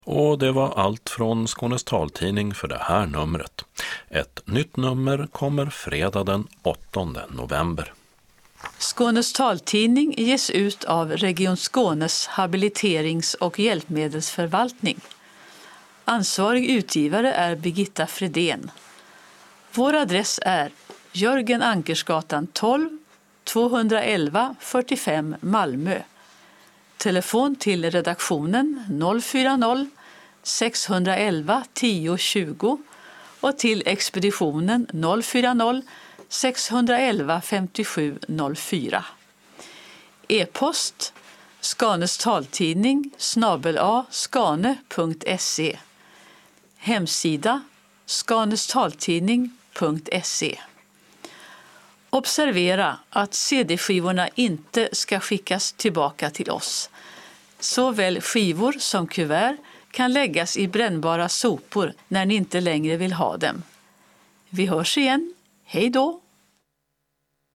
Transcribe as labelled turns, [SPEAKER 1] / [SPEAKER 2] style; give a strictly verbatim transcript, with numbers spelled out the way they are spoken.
[SPEAKER 1] Och det var allt från Skånes taltidning för det här numret. Ett nytt nummer kommer fredag den åttonde november.
[SPEAKER 2] Skånes taltidning ges ut av Region Skånes habiliterings- och hjälpmedelsförvaltning. Ansvarig utgivare är Birgitta Fredén. Vår adress är Jörgen Ankersgatan tolv, tvåhundraelva fyrtiofem Malmö. Telefon till redaktionen noll fyra noll, sex ett ett tio tjugo och till expeditionen noll fyra noll, sex ett ett femtiosju noll fyra. E-post Skanes taltidning snabel a skane punkt se. Hemsida skanestaltidning punkt se. Observera att cd-skivorna inte ska skickas tillbaka till oss. Såväl skivor som kuvert kan läggas i brännbara sopor när ni inte längre vill ha dem. Vi hörs igen. Hej då!